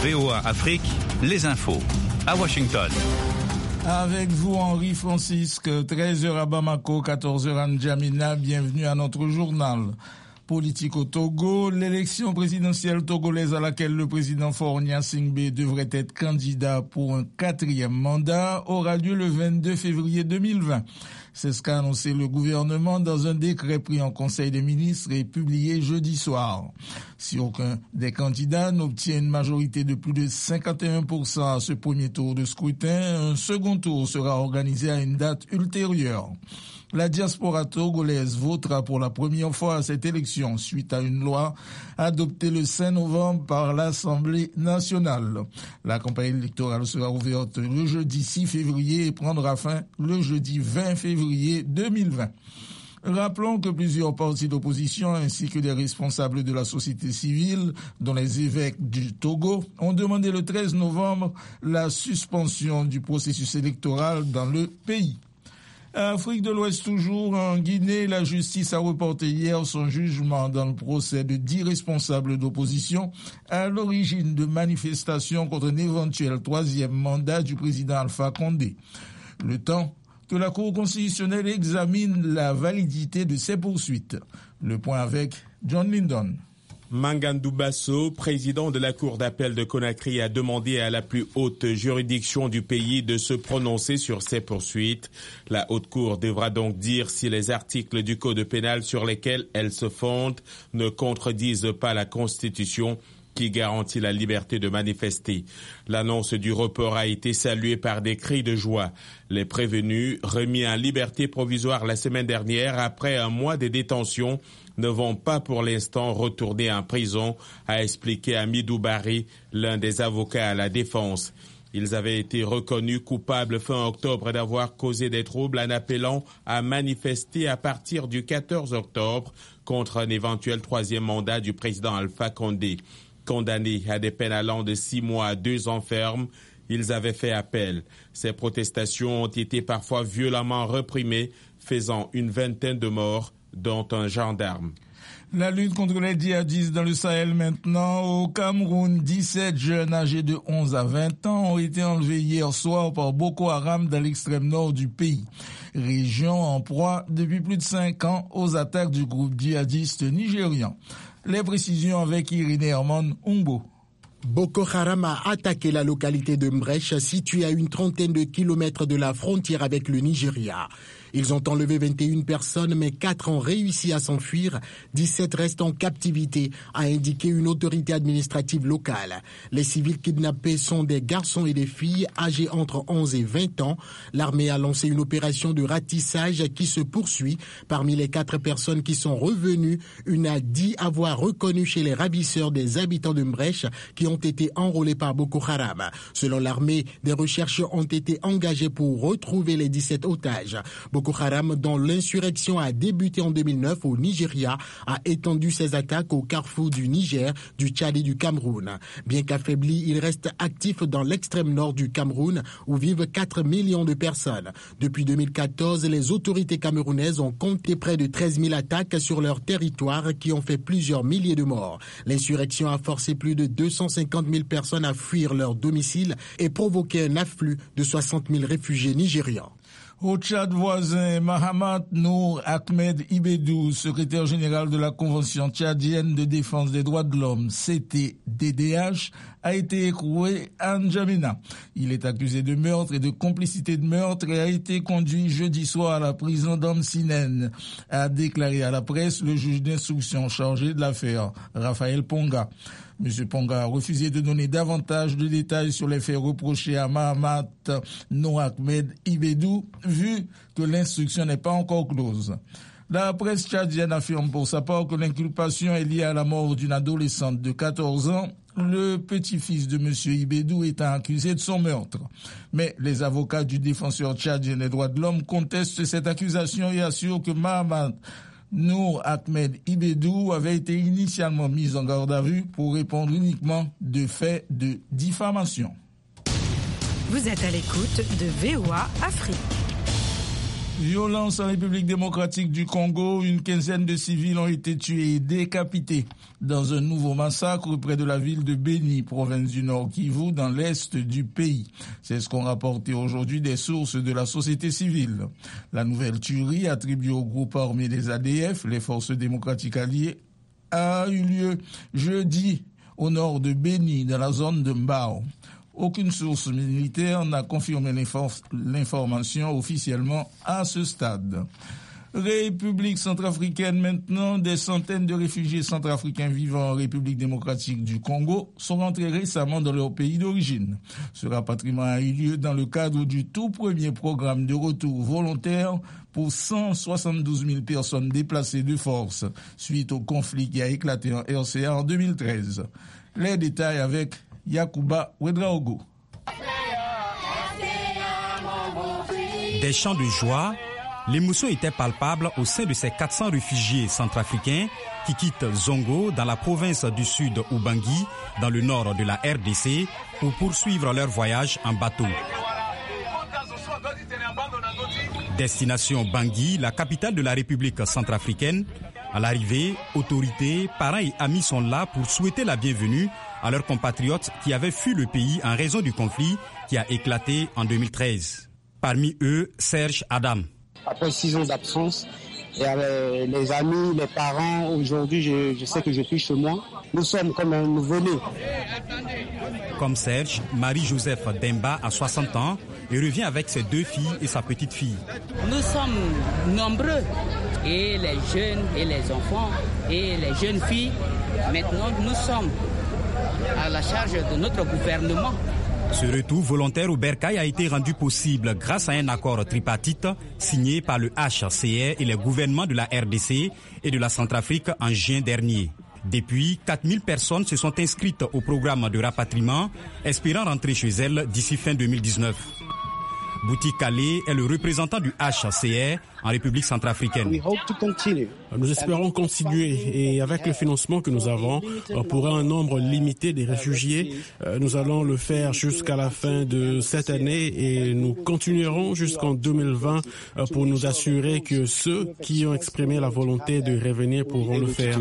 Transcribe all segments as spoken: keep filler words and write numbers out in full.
V O A Afrique, les infos. À Washington. Avec vous, Henri Francisque, treize heures à Bamako, quatorze heures à N'Djamena. Bienvenue à notre journal. Politique au Togo, l'élection présidentielle togolaise à laquelle le président Faure Gnassingbé devrait être candidat pour un quatrième mandat aura lieu le vingt-deux février deux mille vingt. C'est ce qu'a annoncé le gouvernement dans un décret pris en Conseil des ministres et publié jeudi soir. Si aucun des candidats n'obtient une majorité de plus de cinquante et un pour cent à ce premier tour de scrutin, un second tour sera organisé à une date ultérieure. La diaspora togolaise votera pour la première fois à cette élection suite à une loi adoptée le cinq novembre par l'Assemblée nationale. La campagne électorale sera ouverte le jeudi six février et prendra fin le jeudi vingt février deux mille vingt. Rappelons que plusieurs partis d'opposition ainsi que des responsables de la société civile, dont les évêques du Togo, ont demandé le treize novembre la suspension du processus électoral dans le pays. Afrique de l'Ouest toujours, en Guinée, la justice a reporté hier son jugement dans le procès de dix responsables d'opposition à l'origine de manifestations contre un éventuel troisième mandat du président Alpha Condé. Le temps que la Cour constitutionnelle examine la validité de ces poursuites. Le point avec John Lyndon. Mangandou Basso, président de la Cour d'appel de Conakry, a demandé à la plus haute juridiction du pays de se prononcer sur ces poursuites. La haute cour devra donc dire si les articles du code pénal sur lesquels elle se fonde ne contredisent pas la Constitution qui garantit la liberté de manifester. L'annonce du report a été saluée par des cris de joie. Les prévenus, remis en liberté provisoire la semaine dernière après un mois de détention, ne vont pas pour l'instant retourner en prison, a expliqué Amidou Bari, l'un des avocats à la défense. Ils avaient été reconnus coupables fin octobre d'avoir causé des troubles en appelant à manifester à partir du quatorze octobre contre un éventuel troisième mandat du président Alpha Condé. Condamnés à des peines allant de six mois à deux ans ferme, ils avaient fait appel. Ces protestations ont été parfois violemment réprimées, faisant une vingtaine de morts, dont un gendarme. La lutte contre les djihadistes dans le Sahel maintenant. Au Cameroun, dix-sept jeunes âgés de onze à vingt ans ont été enlevés hier soir par Boko Haram dans l'extrême nord du pays. Région en proie depuis plus de cinq ans aux attaques du groupe djihadiste nigérian. Les précisions avec Irene Herman Umbo. Boko Haram a attaqué la localité de Mbrech, située à une trentaine de kilomètres de la frontière avec le Nigeria. Ils ont enlevé vingt et une personnes, mais quatre ont réussi à s'enfuir. dix-sept restent en captivité, a indiqué une autorité administrative locale. Les civils kidnappés sont des garçons et des filles âgés entre onze et vingt ans. L'armée a lancé une opération de ratissage qui se poursuit. Parmi les quatre personnes qui sont revenues, une a dit avoir reconnu chez les ravisseurs des habitants de Mbrech qui ont été enrôlés par Boko Haram. Selon l'armée, des recherches ont été engagées pour retrouver les dix-sept otages. Boko Haram, dont l'insurrection a débuté en deux mille neuf au Nigeria, a étendu ses attaques au carrefour du Niger, du Tchad et du Cameroun. Bien qu'affaibli, il reste actif dans l'extrême nord du Cameroun, où vivent quatre millions de personnes. Depuis deux mille quatorze, les autorités camerounaises ont compté près de treize mille attaques sur leur territoire qui ont fait plusieurs milliers de morts. L'insurrection a forcé plus de deux cent cinquante mille personnes à fuir leur domicile et provoqué un afflux de soixante mille réfugiés nigérians. Au Tchad voisin, Mahamat Nour Ahmed Ibedou, secrétaire général de la Convention tchadienne de défense des droits de l'homme, C T D D H, a été écroué à N'Djamena. Il est accusé de meurtre et de complicité de meurtre et a été conduit jeudi soir à la prison d'Amsinen, a déclaré à la presse le juge d'instruction chargé de l'affaire, Raphaël Ponga. M. Ponga a refusé de donner davantage de détails sur les faits reprochés à Mahamat Nour Ahmed Ibedou, vu que l'instruction n'est pas encore close. La presse tchadienne affirme pour sa part que l'inculpation est liée à la mort d'une adolescente de quatorze ans, le petit-fils de M. Ibedou étant accusé de son meurtre. Mais les avocats du défenseur tchadien des droits de l'homme contestent cette accusation et assurent que Mahamat Nour Ahmed Ibedou avait été initialement mis en garde à vue pour répondre uniquement de faits de diffamation. Vous êtes à l'écoute de V O A Afrique. Violence en République démocratique du Congo, une quinzaine de civils ont été tués et décapités dans un nouveau massacre près de la ville de Beni, province du Nord Kivu, dans l'est du pays. C'est ce qu'ont rapporté aujourd'hui des sources de la société civile. La nouvelle tuerie, attribuée au groupe armé des A D F, les forces démocratiques alliées, a eu lieu jeudi au nord de Beni, dans la zone de Mbao. Aucune source militaire n'a confirmé l'information officiellement à ce stade. République centrafricaine maintenant, des centaines de réfugiés centrafricains vivant en République démocratique du Congo sont rentrés récemment dans leur pays d'origine. Ce rapatriement a eu lieu dans le cadre du tout premier programme de retour volontaire pour cent soixante-douze mille personnes déplacées de force suite au conflit qui a éclaté en R C A en deux mille treize. Les détails avec Yacouba Ouedraogo. Des chants de joie, l'émotion était palpable au sein de ces quatre cents réfugiés centrafricains qui quittent Zongo dans la province du sud Ubangi, dans le nord de la R D C, pour poursuivre leur voyage en bateau. Destination Bangui, la capitale de la République centrafricaine. À l'arrivée, autorités, parents et amis sont là pour souhaiter la bienvenue à leurs compatriotes qui avaient fui le pays en raison du conflit qui a éclaté en deux mille treize. Parmi eux, Serge Adam. Après six ans d'absence, et avec les amis, les parents, aujourd'hui, je, je sais que je suis chez moi. Nous sommes comme un nouveau-né. Comme Serge, Marie-Joseph Demba a soixante ans et revient avec ses deux filles et sa petite fille. Nous sommes nombreux, et les jeunes et les enfants et les jeunes filles. Maintenant, nous sommes à la charge de notre gouvernement. Ce retour volontaire au Bercail a été rendu possible grâce à un accord tripartite signé par le H C R et les gouvernements de la R D C et de la Centrafrique en juin dernier. Depuis, quatre mille personnes se sont inscrites au programme de rapatriement, espérant rentrer chez elles d'ici fin deux mille dix-neuf. Bouti Kalé est le représentant du H C R en République centrafricaine. Nous espérons continuer et avec le financement que nous avons pour un nombre limité de réfugiés, nous allons le faire jusqu'à la fin de cette année et nous continuerons jusqu'en deux mille vingt pour nous assurer que ceux qui ont exprimé la volonté de revenir pourront le faire.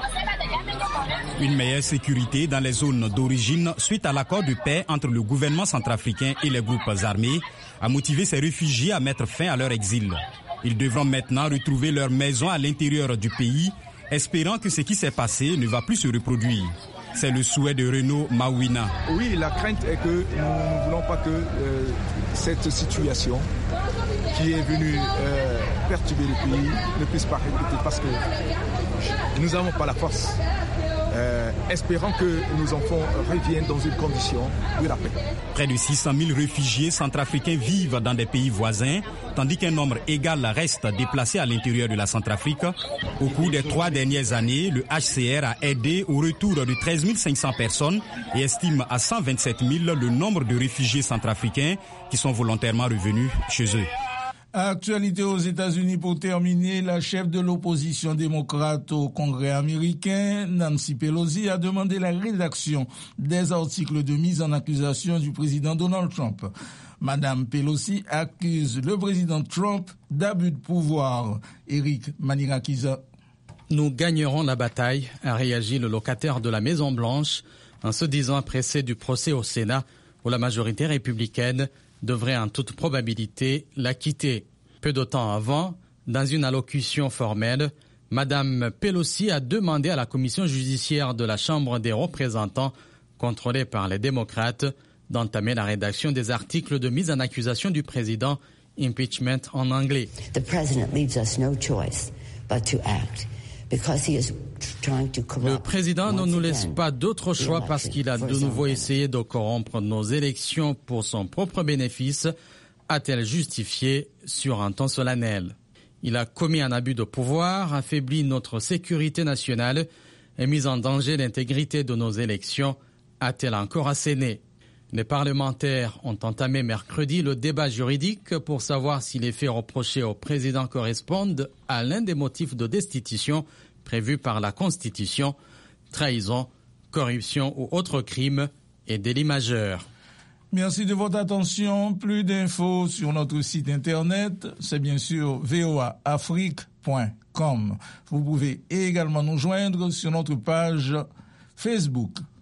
Une meilleure sécurité dans les zones d'origine suite à l'accord de paix entre le gouvernement centrafricain et les groupes armés a motivé ces réfugiés à mettre fin à leur exil. Ils devront maintenant retrouver leur maison à l'intérieur du pays, espérant que ce qui s'est passé ne va plus se reproduire. C'est le souhait de Renaud Mawina. Oui, la crainte est que nous ne voulons pas que euh, cette situation qui est venue euh, perturber le pays ne puisse pas répéter parce que nous n'avons pas la force. Euh, espérons que nos enfants reviennent dans une condition de la paix. Près de six cent mille réfugiés centrafricains vivent dans des pays voisins, tandis qu'un nombre égal reste déplacé à l'intérieur de la Centrafrique. Au cours des trois dernières années, le H C R a aidé au retour de treize mille cinq cents personnes et estime à cent vingt-sept mille le nombre de réfugiés centrafricains qui sont volontairement revenus chez eux. Actualité aux États-Unis pour terminer, la chef de l'opposition démocrate au Congrès américain, Nancy Pelosi, a demandé la rédaction des articles de mise en accusation du président Donald Trump. Madame Pelosi accuse le président Trump d'abus de pouvoir. Eric Manirakiza. Nous gagnerons la bataille, a réagi le locataire de la Maison-Blanche en se disant pressé du procès au Sénat où la majorité républicaine devrait en toute probabilité l'acquitter. Peu de temps avant, dans une allocution formelle, Madame Pelosi a demandé à la commission judiciaire de la Chambre des représentants, contrôlée par les démocrates, d'entamer la rédaction des articles de mise en accusation du président, impeachment en anglais. The president leaves us no choice but to act. Le président ne nous laisse pas d'autre choix parce qu'il a de nouveau essayé de corrompre nos élections pour son propre bénéfice, a-t-elle justifié sur un ton solennel. Il a commis un abus de pouvoir, affaibli notre sécurité nationale et mis en danger l'intégrité de nos élections, a-t-elle encore asséné. Les parlementaires ont entamé mercredi le débat juridique pour savoir si les faits reprochés au président correspondent à l'un des motifs de destitution prévus par la Constitution, trahison, corruption ou autres crimes et délits majeurs. Merci de votre attention. Plus d'infos sur notre site internet, c'est bien sûr v o a afrique point com. Vous pouvez également nous joindre sur notre page Facebook.